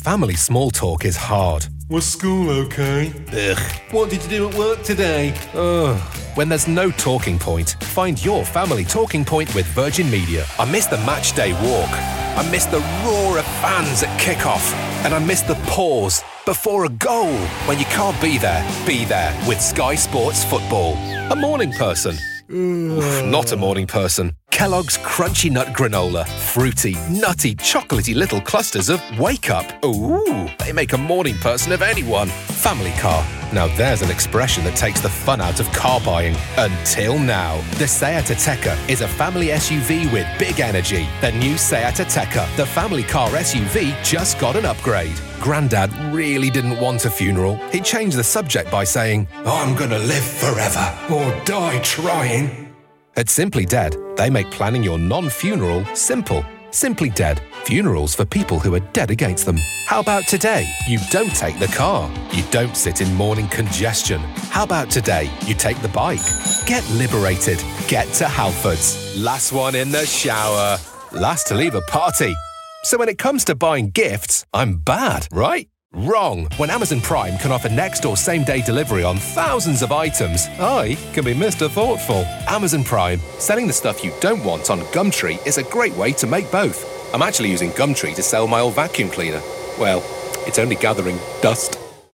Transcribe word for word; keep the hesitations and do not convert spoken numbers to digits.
Family small talk is hard. Was school okay? Ugh. What did you do at work today? Ugh. When there's no talking point, find your family talking point with Virgin Media. I miss the match day walk. I miss the roar of fans at kickoff. And I miss the pause before a goal. When you can't be there, be there with Sky Sports Football. A morning person. Oof, not a morning person. Kellogg's Crunchy Nut Granola. Fruity, nutty, chocolatey little clusters of Wake Up. Ooh, they make a morning person of anyone. Family car. Now there's an expression that takes the fun out of car buying. Until now. The Seat Ateca is a family S U V with big energy. The new Seat Ateca, the family car S U V, just got an upgrade. Grandad really didn't want a funeral. He changed the subject by saying, I'm gonna live forever or die trying. At Simply Dead, they make planning your non-funeral simple. Simply Dead. Funerals for people who are dead against them. How about today? You don't take the car. You don't sit in morning congestion. How about today? You take the bike. Get liberated. Get to Halfords. Last one in the shower. Last to leave a party. So when it comes to buying gifts, I'm bad, right? Wrong. When Amazon Prime can offer next or same day delivery on thousands of items, I can be Mister Thoughtful. Amazon Prime. Selling the stuff you don't want on Gumtree is a great way to make both. I'm actually using Gumtree to sell my old vacuum cleaner. Well, it's only gathering dust.